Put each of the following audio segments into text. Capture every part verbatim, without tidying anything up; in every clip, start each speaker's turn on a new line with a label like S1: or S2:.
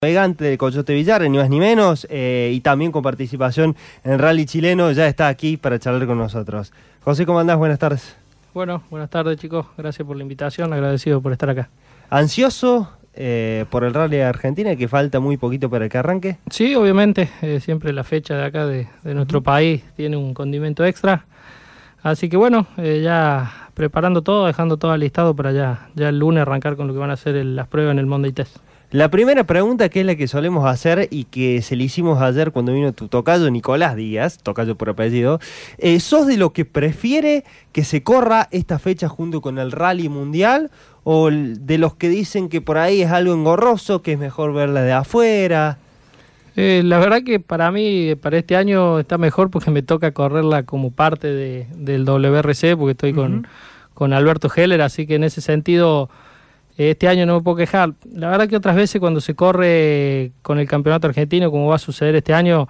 S1: Navegante de Coyote Villar, ni más ni menos, eh, y también con participación en Rally Chileno, ya está aquí para charlar con nosotros. José, ¿cómo andás? Buenas tardes.
S2: Bueno, buenas tardes chicos, gracias por la invitación, agradecido por estar acá.
S1: ¿Ansioso eh, por el Rally de Argentina, que falta muy poquito para que arranque?
S2: Sí, obviamente, eh, siempre la fecha de acá de, de nuestro uh-huh. país tiene un condimento extra, así que bueno, eh, ya preparando todo, dejando todo listado para ya, ya el lunes arrancar con lo que van a ser el, las pruebas en el Monday Test.
S1: La primera pregunta, que es la que solemos hacer y que se le hicimos ayer cuando vino tu tocayo Nicolás Díaz, tocayo por apellido, eh, ¿sos de lo que prefiere que se corra esta fecha junto con el Rally Mundial o de los que dicen que por ahí es algo engorroso, que es mejor verla de afuera?
S2: Eh, la verdad que para mí, para este año está mejor porque me toca correrla como parte de, del W R C, porque estoy uh-huh. con, con Alberto Heller, así que en ese sentido... Este año no me puedo quejar. La verdad que otras veces cuando se corre con el campeonato argentino, como va a suceder este año,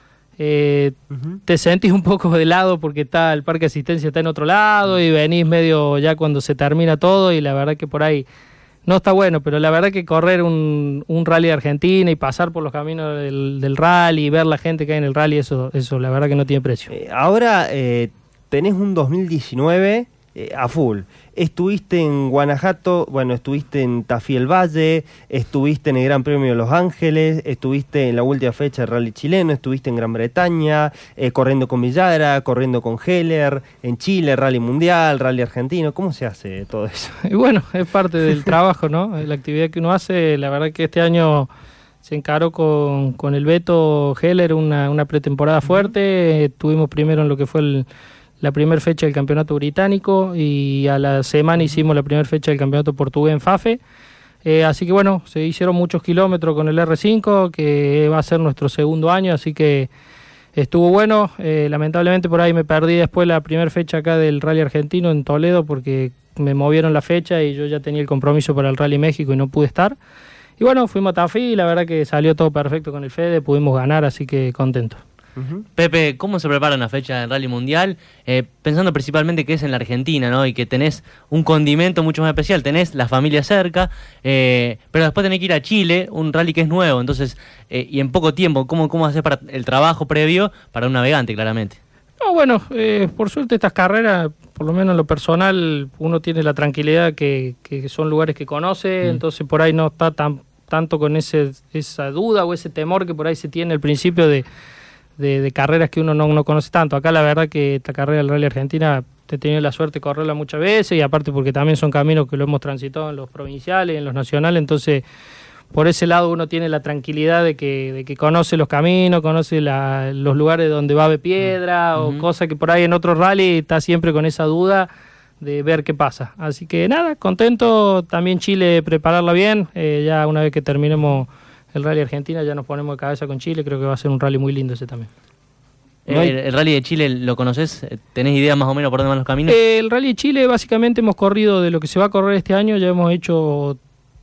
S2: eh, uh-huh. te sentís un poco de lado porque está el parque de asistencia está en otro lado y venís medio ya cuando se termina todo y la verdad que por ahí no está bueno, pero la verdad que correr un, un rally de Argentina y pasar por los caminos del, del rally y ver la gente que hay en el rally, eso, eso la verdad que no tiene precio.
S1: Eh, ahora eh, tenés un dos mil diecinueve... Eh, a full. Estuviste en Guanajuato, bueno, estuviste en Tafí el Valle, estuviste en el Gran Premio de Los Ángeles, estuviste en la última fecha del Rally Chileno, estuviste en Gran Bretaña, eh, corriendo con Villara, corriendo con Heller, en Chile, Rally Mundial, Rally Argentino. ¿Cómo se hace todo eso?
S2: Y bueno, es parte del trabajo, ¿no? La actividad que uno hace, la verdad que este año se encaró con, con el Beto Heller una, una pretemporada fuerte, estuvimos primero en lo que fue el la primera fecha del campeonato británico y a la semana hicimos la primera fecha del campeonato portugués en Fafe. Eh, así que bueno, se hicieron muchos kilómetros con el R cinco, que va a ser nuestro segundo año, así que estuvo bueno. Eh, lamentablemente por ahí me perdí después la primera fecha acá del Rally Argentino en Toledo porque me movieron la fecha y yo ya tenía el compromiso para el Rally México y no pude estar. Y bueno, fuimos a Tafí y la verdad que salió todo perfecto con el Fede, pudimos ganar, así que contento.
S3: Uh-huh. Pepe, ¿cómo se prepara una fecha del Rally Mundial? Eh, pensando principalmente que es en la Argentina, ¿no? Y que tenés un condimento mucho más especial, tenés la familia cerca, eh, pero después tenés que ir a Chile, un rally que es nuevo, entonces, eh, y en poco tiempo, ¿cómo, cómo hacer para el trabajo previo para un navegante, claramente?
S2: No, bueno, eh, por suerte estas carreras, por lo menos en lo personal, uno tiene la tranquilidad que, que son lugares que conoce, mm. entonces por ahí no está tan, tanto con ese, esa duda o ese temor que por ahí se tiene al principio de... De, de carreras que uno no, no conoce tanto. Acá la verdad que esta carrera del Rally Argentina he tenido la suerte de correrla muchas veces y aparte porque también son caminos que lo hemos transitado en los provinciales, en los nacionales, entonces por ese lado uno tiene la tranquilidad de que, de que conoce los caminos, conoce la, los lugares donde va a haber piedra uh-huh. o cosas que por ahí en otros rally está siempre con esa duda de ver qué pasa. Así que nada, contento, también Chile prepararla bien, eh, ya una vez que terminemos el Rally Argentina ya nos ponemos de cabeza con Chile, creo que va a ser un rally muy lindo ese también.
S3: ¿El, el Rally de Chile lo conoces? ¿Tenés idea más o menos por dónde van los caminos?
S2: Eh, el Rally de Chile básicamente hemos corrido de lo que se va a correr este año, ya hemos hecho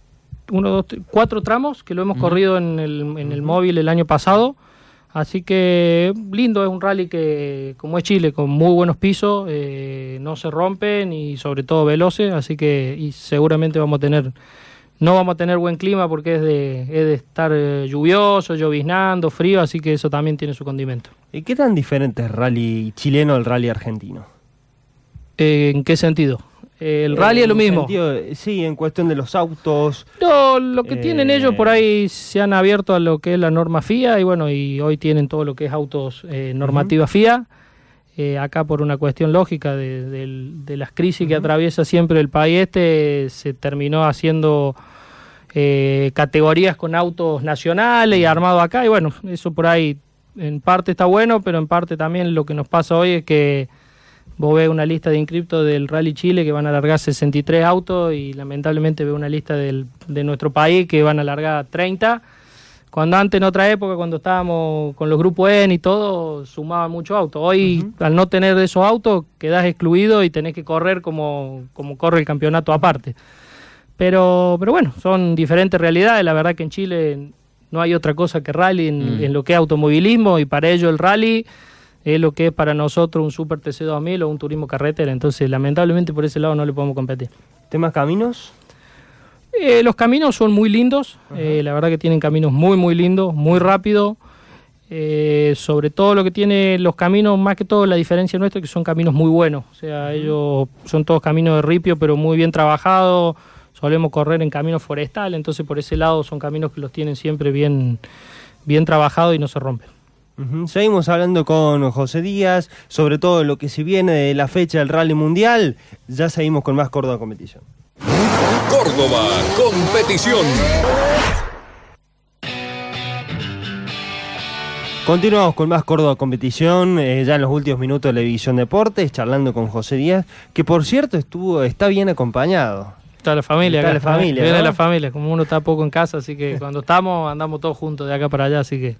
S2: uno, dos, tres, cuatro tramos que lo hemos uh-huh. corrido en el, en el uh-huh. móvil el año pasado, así que lindo, es un rally que como es Chile, con muy buenos pisos, eh, no se rompen y sobre todo veloces, así que y seguramente vamos a tener... No vamos a tener buen clima porque es de, es de estar eh, lluvioso, lloviznando, frío, así que eso también tiene su condimento.
S1: ¿Y qué tan diferente es el rally chileno del rally argentino?
S2: Eh, ¿En qué sentido? Eh, el rally
S1: eh,
S2: es lo mismo.
S1: Sentido, sí, en cuestión de los autos.
S2: No, lo que eh... tienen ellos por ahí se han abierto a lo que es la norma F I A y bueno, y hoy tienen todo lo que es autos eh, normativa uh-huh. F I A. Eh, acá por una cuestión lógica de, de, de las crisis uh-huh. que atraviesa siempre el país este, se terminó haciendo eh, categorías con autos nacionales y armado acá, y bueno, eso por ahí en parte está bueno, pero en parte también lo que nos pasa hoy es que vos ves una lista de inscriptos del Rally Chile que van a largar sesenta y tres autos y lamentablemente ves una lista del, de nuestro país que van a largar treinta. Cuando antes, en otra época, cuando estábamos con los grupos E N y todo, sumaban muchos autos. Hoy, uh-huh. al no tener esos autos, quedás excluido y tenés que correr como, como corre el campeonato aparte. Pero, pero bueno, son diferentes realidades. La verdad que en Chile no hay otra cosa que rally en, uh-huh. en lo que es automovilismo, y para ello el rally es lo que es para nosotros un Super T C dos mil o un turismo carretera. Entonces, lamentablemente, por ese lado no le podemos competir.
S1: ¿Temas caminos?
S2: Eh, los caminos son muy lindos, eh, la verdad que tienen caminos muy muy lindos, muy rápidos. Eh, sobre todo lo que tiene los caminos, más que todo la diferencia nuestra, que son caminos muy buenos. O sea, ellos son todos caminos de ripio, pero muy bien trabajados. Solemos correr en caminos forestales, entonces por ese lado son caminos que los tienen siempre bien, bien trabajados y no se rompen.
S1: Uh-huh. Seguimos hablando con José Díaz sobre todo lo que se viene de la fecha del Rally Mundial. Ya seguimos con más Córdoba Competición.
S4: Córdoba Competición.
S1: Continuamos con más Córdoba Competición, eh, ya en los últimos minutos de la División Deportes, charlando con José Díaz, que por cierto estuvo está bien acompañado.
S2: Está la familia
S1: está
S2: acá.
S1: la familia,
S2: Viene
S1: ¿no?
S2: la familia, como uno está poco en casa, así que cuando estamos, andamos todos juntos de acá para allá, así que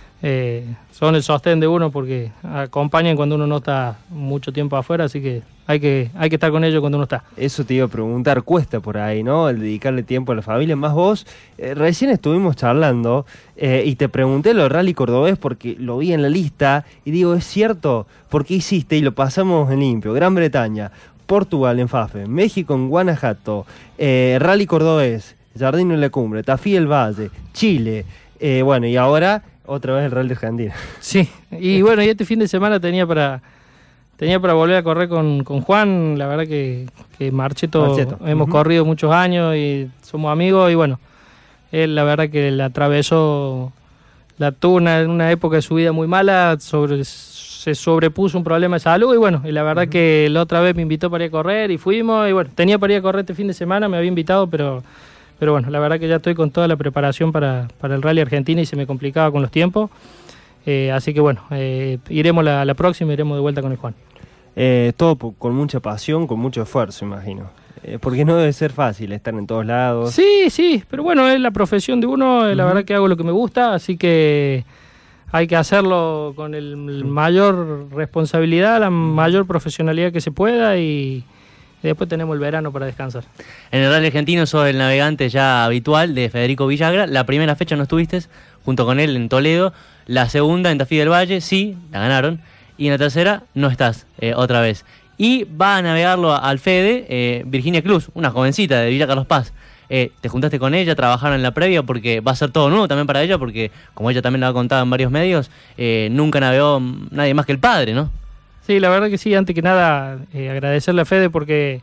S2: eh, son el sostén de uno porque acompañan cuando uno no está mucho tiempo afuera, así que hay que hay que estar con ellos cuando uno está.
S1: Eso te iba a preguntar, cuesta por ahí, ¿no? El dedicarle tiempo a la familia, más vos. Eh, recién estuvimos charlando eh, y te pregunté lo del Rally Cordobés porque lo vi en la lista y digo, es cierto, porque hiciste y lo pasamos en limpio, Gran Bretaña, Portugal en Fafe, México en Guanajuato, eh, Rally Cordobés, Jardín en la Cumbre, Tafí el Valle, Chile, eh, bueno, y ahora otra vez el Rally de Argentina.
S2: Sí, y bueno, y este fin de semana tenía para tenía para volver a correr con, con Juan, la verdad que, que Marcheto,
S1: Marcheto.
S2: hemos
S1: Uh-huh.
S2: corrido muchos años y somos amigos y bueno, él la verdad que la atravesó, la tuvo una, en una época de su vida muy mala, sobre, se sobrepuso un problema de salud y bueno, y la verdad uh-huh. que la otra vez me invitó para ir a correr y fuimos y bueno, tenía para ir a correr este fin de semana, me había invitado, pero... Pero bueno, la verdad que ya estoy con toda la preparación para, para el Rally Argentina y se me complicaba con los tiempos. Eh, así que bueno, eh, iremos la, la próxima, iremos de vuelta con el Juan.
S1: Eh, todo po- con mucha pasión, con mucho esfuerzo, imagino. Eh, porque no debe ser fácil estar en todos lados.
S2: Sí, sí, pero bueno, es la profesión de uno, eh, la uh-huh. verdad que hago lo que me gusta, así que hay que hacerlo con el, el mayor responsabilidad, la mayor profesionalidad que se pueda y... Y después tenemos el verano para descansar.
S3: En el Rally Argentino sos el navegante ya habitual de Federico Villagra. La primera fecha no estuviste junto con él en Toledo. La segunda en Tafí del Valle, sí, la ganaron. Y en la tercera no estás eh, otra vez. Y va a navegarlo al Fede eh, Virginia Cruz, una jovencita de Villa Carlos Paz. Eh, te juntaste con ella, trabajaron en la previa porque va a ser todo nuevo también para ella, porque como ella también lo ha contado en varios medios, eh, nunca navegó nadie más que el padre, ¿no?
S2: Sí, la verdad que sí, antes que nada eh, agradecerle a Fede porque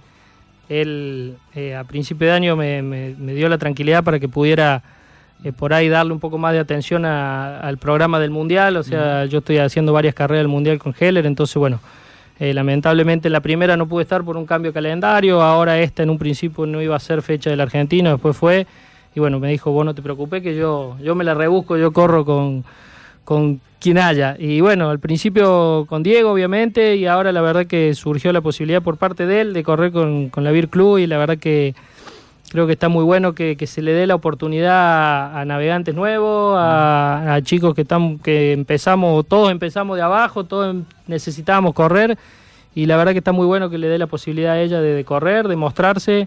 S2: él eh, a principio de año me, me, me dio la tranquilidad para que pudiera eh, por ahí darle un poco más de atención a, al programa del Mundial, o sea, mm. yo estoy haciendo varias carreras del Mundial con Heller, entonces bueno, eh, lamentablemente la primera no pude estar por un cambio de calendario, ahora esta en un principio no iba a ser fecha del argentino, después fue, y bueno, me dijo, vos no te preocupes que yo, yo me la rebusco, yo corro con... con quien haya, y bueno, al principio con Diego obviamente, y ahora la verdad que surgió la posibilidad por parte de él de correr con, con la Beer Club, y la verdad que creo que está muy bueno que, que se le dé la oportunidad a, a navegantes nuevos, a, a chicos que están que empezamos, todos empezamos de abajo, todos necesitábamos correr, y la verdad que está muy bueno que le dé la posibilidad a ella de, de correr, de mostrarse,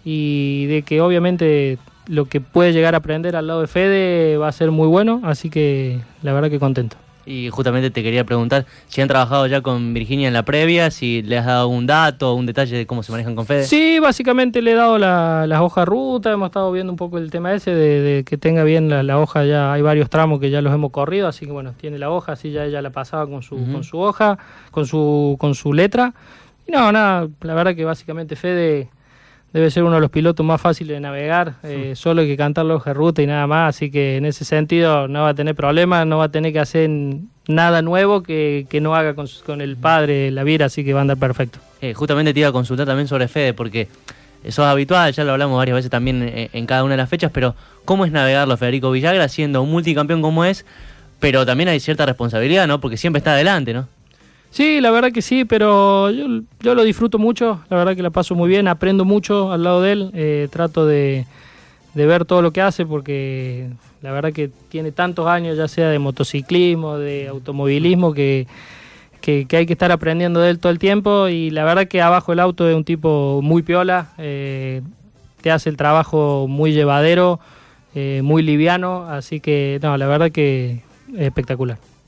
S2: y de que obviamente lo que puede llegar a aprender al lado de Fede va a ser muy bueno, así que la verdad que contento.
S3: Y justamente te quería preguntar si han trabajado ya con Virginia en la previa, si le has dado un dato, un detalle de cómo se manejan con Fede.
S2: Sí, básicamente le he dado la, las hojas ruta, hemos estado viendo un poco el tema ese de, de que tenga bien la, la hoja, ya hay varios tramos que ya los hemos corrido, así que bueno, tiene la hoja, así ya ella la pasaba con su, uh-huh. con su hoja, con su, con su letra. Y no, nada, la verdad que básicamente Fede debe ser uno de los pilotos más fáciles de navegar, eh, sí. Solo hay que cantar la hoja de ruta y nada más, así que en ese sentido no va a tener problemas, no va a tener que hacer nada nuevo que, que no haga con, con el padre, la Vira, así que va a andar perfecto.
S3: Eh, justamente te iba a consultar también sobre Fede, porque eso es habitual, ya lo hablamos varias veces también en, en cada una de las fechas, pero ¿cómo es navegarlo Federico Villagra siendo un multicampeón como es? Pero también hay cierta responsabilidad, ¿no? Porque siempre está adelante, ¿no?
S2: Sí, la verdad que sí, pero yo, yo lo disfruto mucho, la verdad que la paso muy bien, aprendo mucho al lado de él, eh, trato de, de ver todo lo que hace porque la verdad que tiene tantos años, ya sea de motociclismo, de automovilismo, que, que, que hay que estar aprendiendo de él todo el tiempo y la verdad que abajo el auto es un tipo muy piola, eh, te hace el trabajo muy llevadero, eh, muy liviano, así que no, la verdad que es espectacular.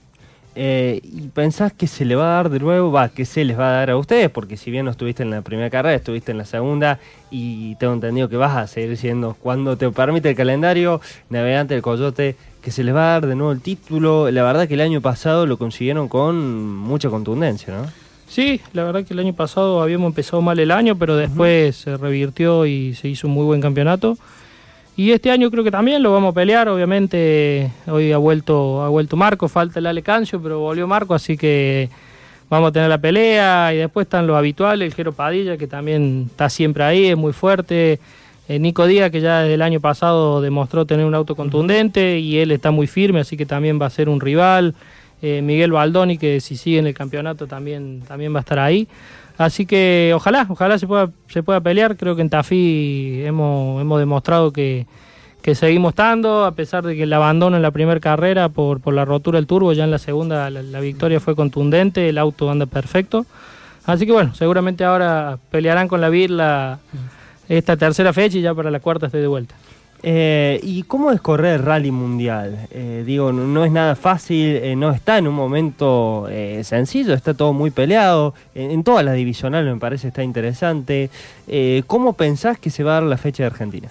S1: Eh, ¿Y pensás que se le va a dar de nuevo? Va, que se les va a dar a ustedes, porque si bien no estuviste en la primera carrera, estuviste en la segunda y tengo entendido que vas a seguir siendo, cuando te permite el calendario, navegante del Coyote, que se les va a dar de nuevo el título. La verdad que el año pasado lo consiguieron con mucha contundencia, ¿no?
S2: Sí, la verdad que el año pasado habíamos empezado mal el año, pero después uh-huh. se revirtió y se hizo un muy buen campeonato. Y este año creo que también lo vamos a pelear, obviamente. Hoy ha vuelto ha vuelto Marco, falta el Ale Cancio, pero volvió Marco, así que vamos a tener la pelea. Y después están los habituales, el Jero Padilla, que también está siempre ahí, es muy fuerte. Eh, Nico Díaz, que ya desde el año pasado demostró tener un auto contundente, y él está muy firme, así que también va a ser un rival. Eh, Miguel Baldoni, que si sigue en el campeonato también, también va a estar ahí. Así que ojalá, ojalá se pueda, se pueda pelear. Creo que en Tafí hemos, hemos demostrado que, que seguimos estando, a pesar de que el abandono en la primera carrera por, por la rotura del turbo, ya en la segunda la, la victoria fue contundente, el auto anda perfecto. Así que bueno, seguramente ahora pelearán con la Birla esta tercera fecha y ya para la cuarta estoy de vuelta.
S1: Eh, ¿Y cómo es correr Rally Mundial? Eh, digo, no, no es nada fácil, eh, no está en un momento eh, sencillo, está todo muy peleado, en, en todas las divisionales me parece está interesante. Eh, ¿Cómo pensás que se va a dar la fecha de Argentina?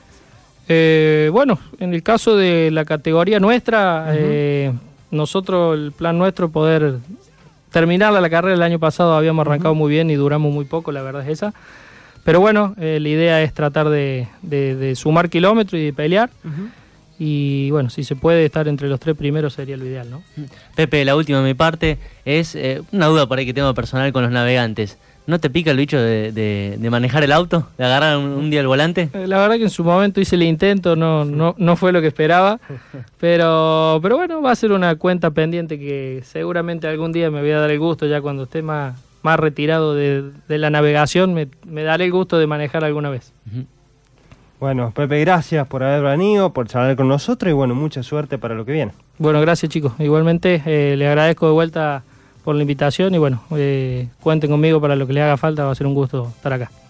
S2: Eh, bueno, en el caso de la categoría nuestra, uh-huh. eh, nosotros, el plan nuestro es poder terminar la carrera. El año pasado habíamos arrancado uh-huh. muy bien y duramos muy poco, la verdad es esa. Pero bueno, eh, la idea es tratar de, de, de sumar kilómetros y de pelear. Uh-huh. Y bueno, si se puede estar entre los tres primeros sería lo ideal, ¿no?
S3: Pepe, la última de mi parte es eh, una duda por ahí que tengo personal con los navegantes. ¿No te pica el bicho de, de, de manejar el auto? ¿De agarrar un, un día el volante?
S2: Eh, la verdad que en su momento hice el intento, no, no, no fue lo que esperaba. Pero, pero bueno, va a ser una cuenta pendiente que seguramente algún día me voy a dar el gusto, ya cuando esté más... más retirado de, de la navegación, me, me daré el gusto de manejar alguna vez.
S1: Uh-huh. Bueno, Pepe, gracias por haber venido, por charlar con nosotros y bueno, mucha suerte para lo que viene.
S2: Bueno, gracias chicos. Igualmente eh, les agradezco de vuelta por la invitación y bueno, eh, cuenten conmigo para lo que les haga falta, va a ser un gusto estar acá.